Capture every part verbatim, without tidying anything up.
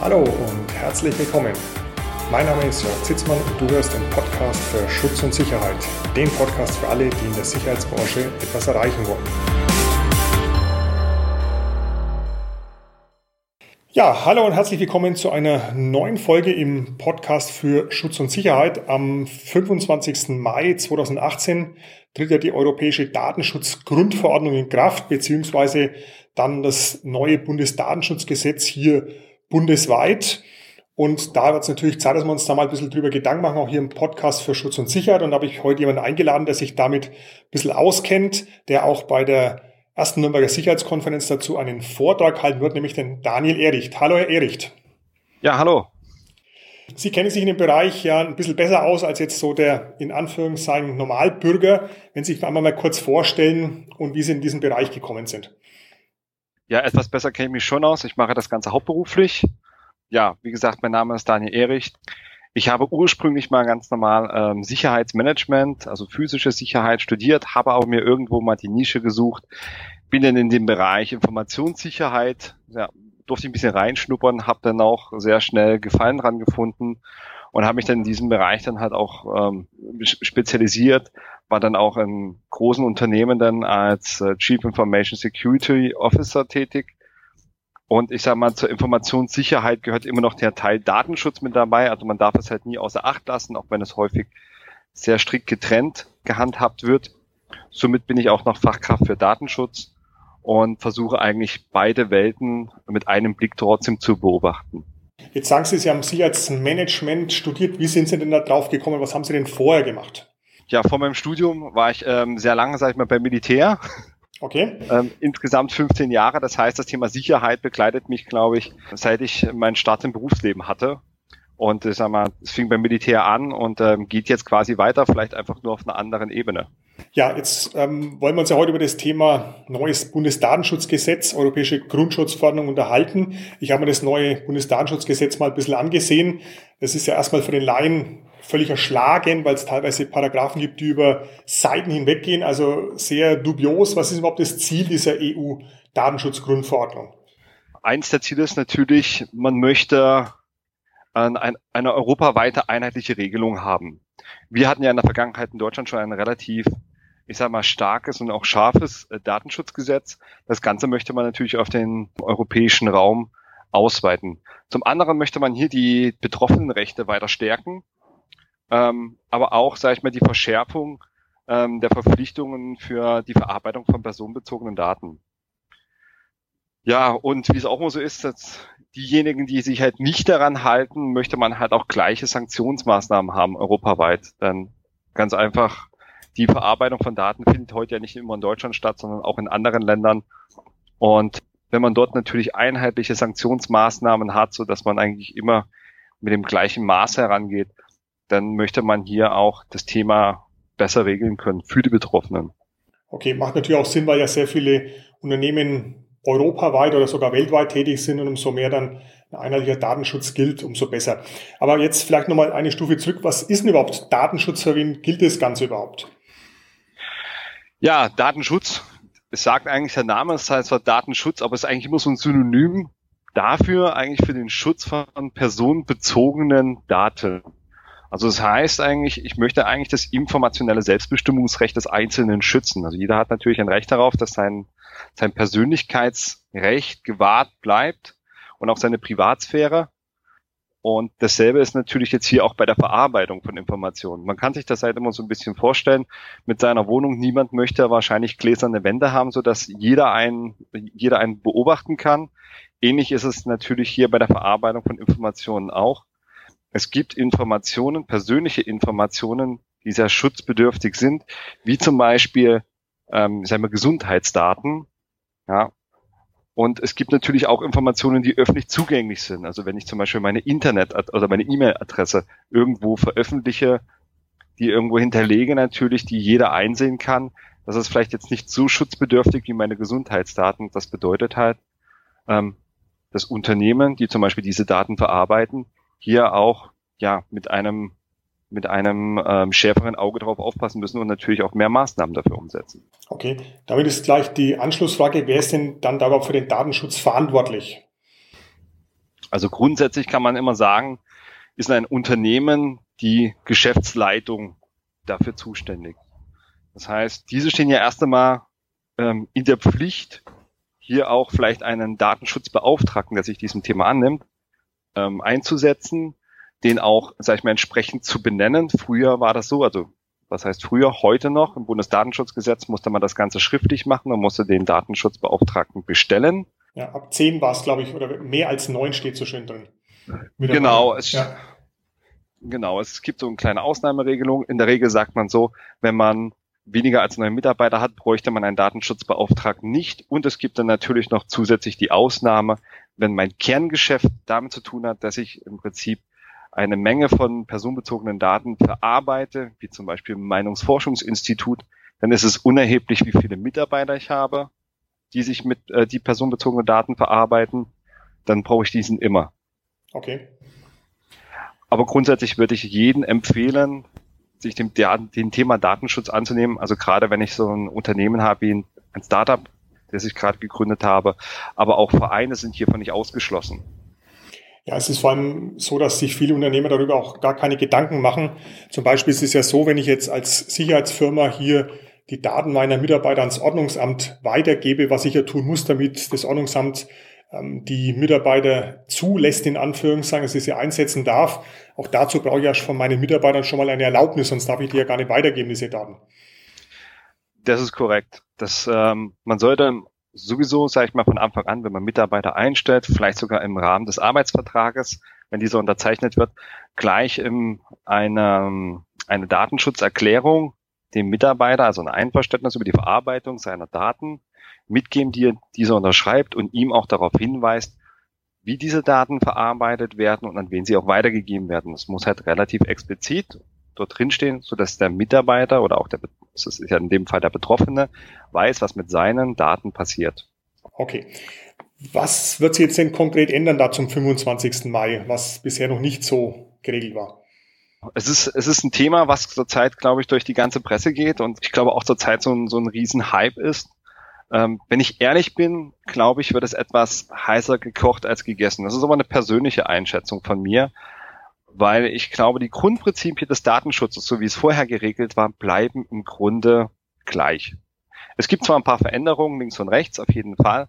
Hallo und herzlich willkommen. Mein Name ist Jörg Zitzmann und du hörst den Podcast für Schutz und Sicherheit. Den Podcast für alle, die in der Sicherheitsbranche etwas erreichen wollen. Ja, hallo und herzlich willkommen zu einer neuen Folge im Podcast für Schutz und Sicherheit. Am fünfundzwanzigsten Mai zweitausendachtzehn tritt ja die Europäische Datenschutzgrundverordnung in Kraft, beziehungsweise dann das neue Bundesdatenschutzgesetz hier bundesweit. Und da wird es natürlich Zeit, dass wir uns da mal ein bisschen drüber Gedanken machen, auch hier im Podcast für Schutz und Sicherheit. Und da habe ich heute jemanden eingeladen, der sich damit ein bisschen auskennt, der auch bei der ersten Nürnberger Sicherheitskonferenz dazu einen Vortrag halten wird, nämlich den Daniel Ehricht. Hallo, Herr Ehricht. Ja, hallo. Sie kennen sich in dem Bereich ja ein bisschen besser aus als jetzt so der, in Anführungszeichen, Normalbürger. Wenn Sie sich einmal mal kurz vorstellen und wie Sie in diesen Bereich gekommen sind. Ja, etwas besser kenne ich mich schon aus. Ich mache das Ganze hauptberuflich. Ja, wie gesagt, mein Name ist Daniel Ehricht. Ich habe ursprünglich mal ganz normal ähm, Sicherheitsmanagement, also physische Sicherheit studiert, habe aber mir irgendwo mal die Nische gesucht, bin dann in dem Bereich Informationssicherheit, ja, durfte ich ein bisschen reinschnuppern, habe dann auch sehr schnell Gefallen dran gefunden und habe mich dann in diesem Bereich dann halt auch ähm, spezialisiert, war dann auch in großen Unternehmen dann als äh, Chief Information Security Officer tätig. Und ich sage mal, zur Informationssicherheit gehört immer noch der Teil Datenschutz mit dabei. Also man darf es halt nie außer Acht lassen, auch wenn es häufig sehr strikt getrennt gehandhabt wird. Somit bin ich auch noch Fachkraft für Datenschutz und versuche eigentlich beide Welten mit einem Blick trotzdem zu beobachten. Jetzt sagen Sie, Sie haben Sicherheitsmanagement studiert. Wie sind Sie denn da drauf gekommen? Was haben Sie denn vorher gemacht? Ja, vor meinem Studium war ich ähm, sehr lange, sag ich mal, beim Militär. Okay. Ähm, insgesamt fünfzehn Jahre. Das heißt, das Thema Sicherheit begleitet mich, glaube ich, seit ich meinen Start im Berufsleben hatte. Und ich sag mal, es fing beim Militär an und ähm, geht jetzt quasi weiter, vielleicht einfach nur auf einer anderen Ebene. Ja, jetzt ähm, wollen wir uns ja heute über das Thema neues Bundesdatenschutzgesetz, Europäische Grundschutzverordnung unterhalten. Ich habe mir das neue Bundesdatenschutzgesetz mal ein bisschen angesehen. Das ist ja erstmal für den Laien völlig erschlagend, weil es teilweise Paragraphen gibt, die über Seiten hinweggehen, also sehr dubios. Was ist überhaupt das Ziel dieser E U-Datenschutzgrundverordnung? Eins der Ziele ist natürlich, man möchte eine europaweite einheitliche Regelung haben. Wir hatten ja in der Vergangenheit in Deutschland schon ein relativ, ich sag mal, starkes und auch scharfes Datenschutzgesetz. Das Ganze möchte man natürlich auf den europäischen Raum ausweiten. Zum anderen möchte man hier die Betroffenenrechte weiter stärken. Ähm, aber auch, sage ich mal, die Verschärfung ähm, der Verpflichtungen für die Verarbeitung von personenbezogenen Daten. Ja, und wie es auch immer so ist, dass diejenigen, die sich halt nicht daran halten, möchte man halt auch gleiche Sanktionsmaßnahmen haben, europaweit. Denn ganz einfach, die Verarbeitung von Daten findet heute ja nicht immer in Deutschland statt, sondern auch in anderen Ländern. Und wenn man dort natürlich einheitliche Sanktionsmaßnahmen hat, so dass man eigentlich immer mit dem gleichen Maß herangeht, dann möchte man hier auch das Thema besser regeln können für die Betroffenen. Okay, macht natürlich auch Sinn, weil ja sehr viele Unternehmen europaweit oder sogar weltweit tätig sind und umso mehr dann ein einheitlicher Datenschutz gilt, umso besser. Aber jetzt vielleicht nochmal eine Stufe zurück. Was ist denn überhaupt Datenschutz? Für wen gilt das Ganze überhaupt? Ja, Datenschutz, es sagt eigentlich der Name, es heißt zwar Datenschutz, aber es ist eigentlich immer so ein Synonym dafür, eigentlich für den Schutz von personenbezogenen Daten. Also das heißt eigentlich, ich möchte eigentlich das informationelle Selbstbestimmungsrecht des Einzelnen schützen. Also jeder hat natürlich ein Recht darauf, dass sein, sein Persönlichkeitsrecht gewahrt bleibt und auch seine Privatsphäre. Und dasselbe ist natürlich jetzt hier auch bei der Verarbeitung von Informationen. Man kann sich das halt immer so ein bisschen vorstellen, mit seiner Wohnung, niemand möchte wahrscheinlich gläserne Wände haben, sodass jeder einen, jeder einen beobachten kann. Ähnlich ist es natürlich hier bei der Verarbeitung von Informationen auch. Es gibt Informationen, persönliche Informationen, die sehr schutzbedürftig sind, wie zum Beispiel, ähm, sagen wir, Gesundheitsdaten, ja. Und es gibt natürlich auch Informationen, die öffentlich zugänglich sind. Also wenn ich zum Beispiel meine Internet- oder meine E-Mail-Adresse irgendwo veröffentliche, die irgendwo hinterlege natürlich, die jeder einsehen kann, das ist vielleicht jetzt nicht so schutzbedürftig wie meine Gesundheitsdaten. Das bedeutet halt, ähm, dass Unternehmen, die zum Beispiel diese Daten verarbeiten, hier auch ja mit einem mit einem ähm, schärferen Auge drauf aufpassen müssen und natürlich auch mehr Maßnahmen dafür umsetzen. Okay, damit ist gleich die Anschlussfrage, wer ist denn dann da überhaupt für den Datenschutz verantwortlich? Also grundsätzlich kann man immer sagen, ist ein Unternehmen die Geschäftsleitung dafür zuständig. Das heißt, diese stehen ja erst einmal ähm, in der Pflicht, hier auch vielleicht einen Datenschutzbeauftragten, der sich diesem Thema annimmt, ähm, einzusetzen, den auch, sag ich mal, entsprechend zu benennen. Früher war das so, also was heißt früher, heute noch, im Bundesdatenschutzgesetz musste man das Ganze schriftlich machen, man musste den Datenschutzbeauftragten bestellen. Ja, ab zehn war es, glaube ich, oder mehr als neun steht so schön drin. Genau, es, ja. genau, es gibt so eine kleine Ausnahmeregelung. In der Regel sagt man so, wenn man weniger als neun Mitarbeiter hat, bräuchte man einen Datenschutzbeauftragten nicht. Und es gibt dann natürlich noch zusätzlich die Ausnahme, wenn mein Kerngeschäft damit zu tun hat, dass ich im Prinzip eine Menge von personenbezogenen Daten verarbeite, wie zum Beispiel im Meinungsforschungsinstitut, dann ist es unerheblich, wie viele Mitarbeiter ich habe, die sich mit äh, die personenbezogene Daten verarbeiten. Dann brauche ich diesen immer. Okay. Aber grundsätzlich würde ich jedem empfehlen, sich dem, der, dem Thema Datenschutz anzunehmen. Also gerade wenn ich so ein Unternehmen habe wie ein, ein Startup, das ich gerade gegründet habe, aber auch Vereine sind hiervon nicht ausgeschlossen. Ja, es ist vor allem so, dass sich viele Unternehmer darüber auch gar keine Gedanken machen. Zum Beispiel ist es ja so, wenn ich jetzt als Sicherheitsfirma hier die Daten meiner Mitarbeiter ans Ordnungsamt weitergebe, was ich ja tun muss, damit das Ordnungsamt ähm, die Mitarbeiter zulässt, in Anführungszeichen, dass ich sie einsetzen darf. Auch dazu brauche ich ja von meinen Mitarbeitern schon mal eine Erlaubnis, sonst darf ich die ja gar nicht weitergeben, diese Daten. Das ist korrekt. Das, ähm, man sollte sowieso, sage ich mal, von Anfang an, wenn man Mitarbeiter einstellt, vielleicht sogar im Rahmen des Arbeitsvertrages, wenn dieser unterzeichnet wird, gleich in eine, eine Datenschutzerklärung dem Mitarbeiter, also ein Einverständnis über die Verarbeitung seiner Daten, mitgeben, die dieser unterschreibt und ihm auch darauf hinweist, wie diese Daten verarbeitet werden und an wen sie auch weitergegeben werden. Das muss halt relativ explizit dort drinstehen, sodass der Mitarbeiter oder auch der, das ist ja in dem Fall der Betroffene, weiß, was mit seinen Daten passiert. Okay. Was wird sich jetzt denn konkret ändern da zum fünfundzwanzigsten Mai, was bisher noch nicht so geregelt war? Es ist, es ist ein Thema, was zurzeit, glaube ich, durch die ganze Presse geht und ich glaube auch zurzeit so ein, so ein Riesen-Hype ist. Ähm, wenn ich ehrlich bin, glaube ich, wird es etwas heißer gekocht als gegessen. Das ist aber eine persönliche Einschätzung von mir, weil ich glaube, die Grundprinzipien des Datenschutzes, so wie es vorher geregelt war, bleiben im Grunde gleich. Es gibt zwar ein paar Veränderungen links und rechts, auf jeden Fall.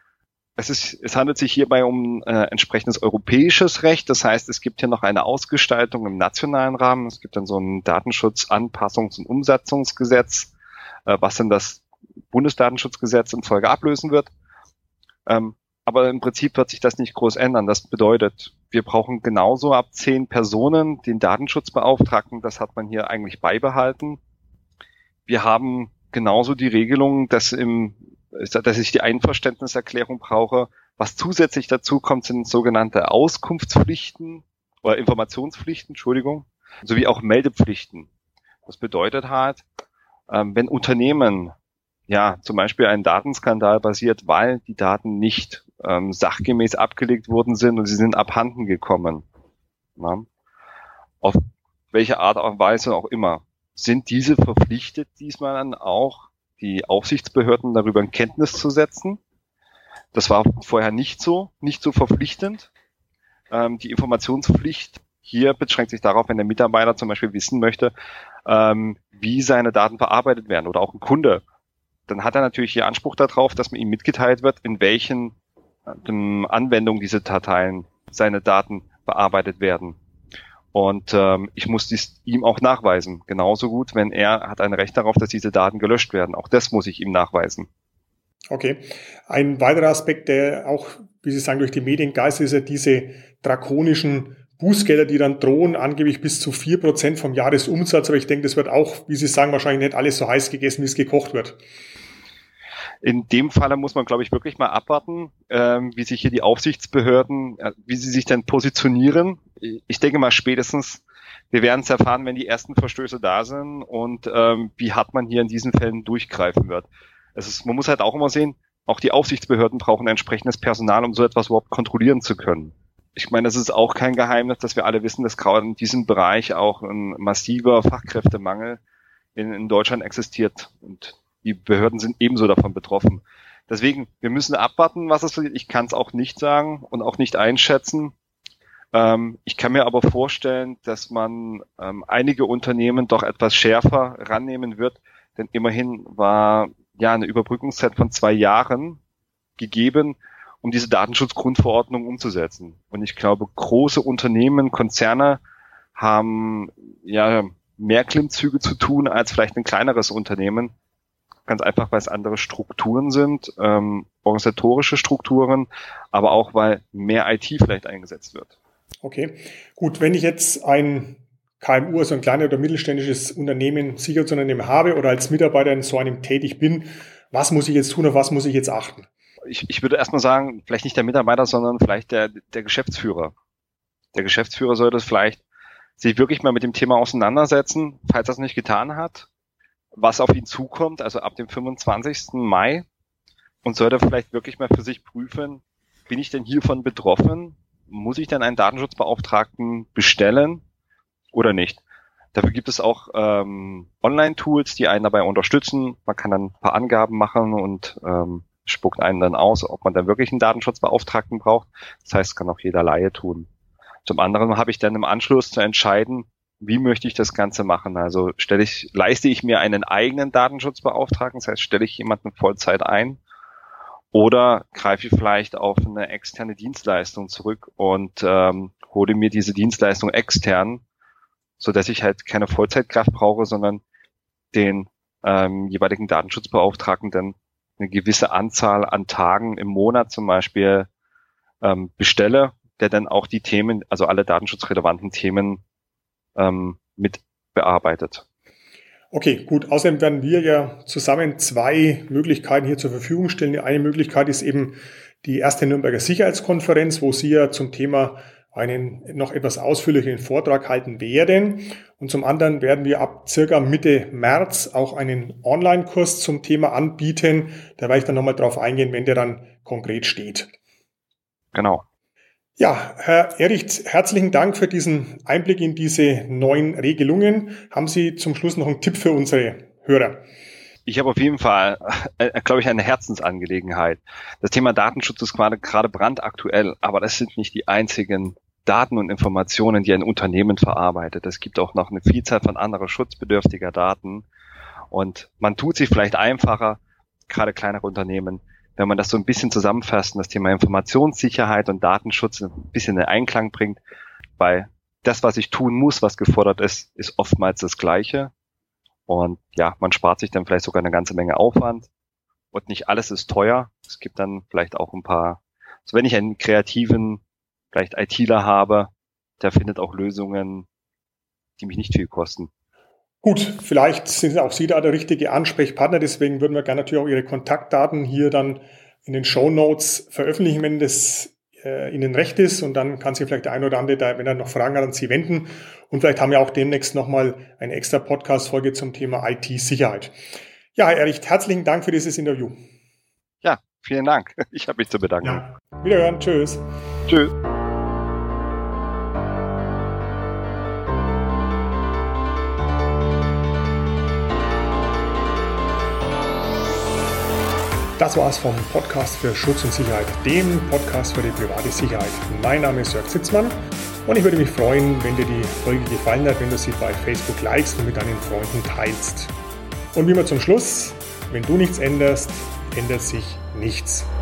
Es ist, es handelt sich hierbei um äh, entsprechendes europäisches Recht. Das heißt, es gibt hier noch eine Ausgestaltung im nationalen Rahmen. Es gibt dann so ein Datenschutz-Anpassungs- und Umsetzungsgesetz, äh, was dann das Bundesdatenschutzgesetz in Folge ablösen wird. Ähm, aber im Prinzip wird sich das nicht groß ändern. Das bedeutet, wir brauchen genauso ab zehn Personen den Datenschutzbeauftragten. Das hat man hier eigentlich beibehalten. Wir haben genauso die Regelung, dass im dass ich die Einverständniserklärung brauche. Was zusätzlich dazu kommt, sind sogenannte Auskunftspflichten oder Informationspflichten, Entschuldigung, sowie auch Meldepflichten. Das bedeutet halt, wenn Unternehmen ja zum Beispiel einen Datenskandal basiert, weil die Daten nicht ähm, sachgemäß abgelegt worden sind und sie sind abhanden gekommen, na, auf welche Art und Weise auch immer, sind diese verpflichtet, diesmal dann auch die Aufsichtsbehörden darüber in Kenntnis zu setzen. Das war vorher nicht so, nicht so verpflichtend. Ähm, die Informationspflicht hier beschränkt sich darauf, wenn der Mitarbeiter zum Beispiel wissen möchte, ähm, wie seine Daten verarbeitet werden oder auch ein Kunde. Dann hat er natürlich hier Anspruch darauf, dass man ihm mitgeteilt wird, in welchen ähm, Anwendungen diese Dateien, seine Daten bearbeitet werden. Und ähm, ich muss dies ihm auch nachweisen. Genauso gut, wenn er hat ein Recht darauf, dass diese Daten gelöscht werden. Auch das muss ich ihm nachweisen. Okay. Ein weiterer Aspekt, der auch, wie Sie sagen, durch die Medien geistert, ist ja diese drakonischen Bußgelder, die dann drohen, angeblich bis zu vier Prozent vom Jahresumsatz. Aber ich denke, das wird auch, wie Sie sagen, wahrscheinlich nicht alles so heiß gegessen, wie es gekocht wird. In dem Falle muss man, glaube ich, wirklich mal abwarten, ähm, wie sich hier die Aufsichtsbehörden, äh, wie sie sich denn positionieren. Ich denke mal spätestens, wir werden es erfahren, wenn die ersten Verstöße da sind und ähm, wie hart man hier in diesen Fällen durchgreifen wird. Es ist, man muss halt auch immer sehen, auch die Aufsichtsbehörden brauchen entsprechendes Personal, um so etwas überhaupt kontrollieren zu können. Ich meine, es ist auch kein Geheimnis, dass wir alle wissen, dass gerade in diesem Bereich auch ein massiver Fachkräftemangel in, in Deutschland existiert und die Behörden sind ebenso davon betroffen. Deswegen, wir müssen abwarten, was es passiert. Ich kann es auch nicht sagen und auch nicht einschätzen. Ähm, ich kann mir aber vorstellen, dass man ähm, einige Unternehmen doch etwas schärfer rannehmen wird, denn immerhin war ja eine Überbrückungszeit von zwei Jahren gegeben, um diese Datenschutzgrundverordnung umzusetzen. Und ich glaube, große Unternehmen, Konzerne haben ja mehr Klimmzüge zu tun als vielleicht ein kleineres Unternehmen. Ganz einfach, weil es andere Strukturen sind, ähm, organisatorische Strukturen, aber auch, weil mehr I T vielleicht eingesetzt wird. Okay, gut. Wenn ich jetzt ein K M U, also ein kleines oder mittelständisches Unternehmen, Sicherheitsunternehmen habe oder als Mitarbeiter in so einem tätig bin, was muss ich jetzt tun, auf was muss ich jetzt achten? Ich, ich würde erstmal sagen, vielleicht nicht der Mitarbeiter, sondern vielleicht der, der Geschäftsführer. Der Geschäftsführer sollte vielleicht sich wirklich mal mit dem Thema auseinandersetzen, falls er es nicht getan hat, was auf ihn zukommt, also ab dem fünfundzwanzigsten Mai, und sollte vielleicht wirklich mal für sich prüfen, bin ich denn hiervon betroffen? Muss ich denn einen Datenschutzbeauftragten bestellen oder nicht? Dafür gibt es auch ähm, Online-Tools, die einen dabei unterstützen. Man kann dann ein paar Angaben machen und ähm, spuckt einen dann aus, ob man dann wirklich einen Datenschutzbeauftragten braucht. Das heißt, kann auch jeder Laie tun. Zum anderen habe ich dann im Anschluss zu entscheiden, wie möchte ich das Ganze machen. Also stelle ich, leiste ich mir einen eigenen Datenschutzbeauftragten, das heißt, stelle ich jemanden Vollzeit ein, oder greife ich vielleicht auf eine externe Dienstleistung zurück und ähm, hole mir diese Dienstleistung extern, so dass ich halt keine Vollzeitkraft brauche, sondern den ähm, jeweiligen Datenschutzbeauftragten dann eine gewisse Anzahl an Tagen im Monat zum Beispiel ähm, bestelle, der dann auch die Themen, also alle datenschutzrelevanten Themen ähm, mit bearbeitet. Okay, gut. Außerdem werden wir ja zusammen zwei Möglichkeiten hier zur Verfügung stellen. Die eine Möglichkeit ist eben die erste Nürnberger Sicherheitskonferenz, wo Sie ja zum Thema einen noch etwas ausführlicheren Vortrag halten werden. Und zum anderen werden wir ab circa Mitte März auch einen Online-Kurs zum Thema anbieten. Da werde ich dann nochmal drauf eingehen, wenn der dann konkret steht. Genau. Ja, Herr Ericht, herzlichen Dank für diesen Einblick in diese neuen Regelungen. Haben Sie zum Schluss noch einen Tipp für unsere Hörer? Ich habe auf jeden Fall, äh, glaube ich, eine Herzensangelegenheit. Das Thema Datenschutz ist gerade, gerade brandaktuell, aber das sind nicht die einzigen Daten und Informationen, die ein Unternehmen verarbeitet. Es gibt auch noch eine Vielzahl von anderen schutzbedürftiger Daten. Und man tut sich vielleicht einfacher, gerade kleinere Unternehmen, wenn man das so ein bisschen zusammenfasst und das Thema Informationssicherheit und Datenschutz ein bisschen in Einklang bringt, weil das, was ich tun muss, was gefordert ist, ist oftmals das Gleiche. Und ja, man spart sich dann vielleicht sogar eine ganze Menge Aufwand. Und nicht alles ist teuer. Es gibt dann vielleicht auch ein paar, also wenn ich einen kreativen, vielleicht ITler habe, der findet auch Lösungen, die mich nicht viel kosten. Gut, vielleicht sind auch Sie da der richtige Ansprechpartner, deswegen würden wir gerne natürlich auch Ihre Kontaktdaten hier dann in den Shownotes veröffentlichen, wenn das äh, Ihnen recht ist, und dann kann sich vielleicht der eine oder andere, da, wenn er noch Fragen hat, an Sie wenden, und vielleicht haben wir auch demnächst nochmal eine extra Podcast-Folge zum Thema I T-Sicherheit. Ja, Herr Ericht, herzlichen Dank für dieses Interview. Ja, vielen Dank. Ich habe mich zu bedanken. Ja. Wiederhören. Tschüss. Tschüss. Das war's vom Podcast für Schutz und Sicherheit, dem Podcast für die private Sicherheit. Mein Name ist Jörg Sitzmann und ich würde mich freuen, wenn dir die Folge gefallen hat, wenn du sie bei Facebook likest und mit deinen Freunden teilst. Und wie immer zum Schluss, wenn du nichts änderst, ändert sich nichts.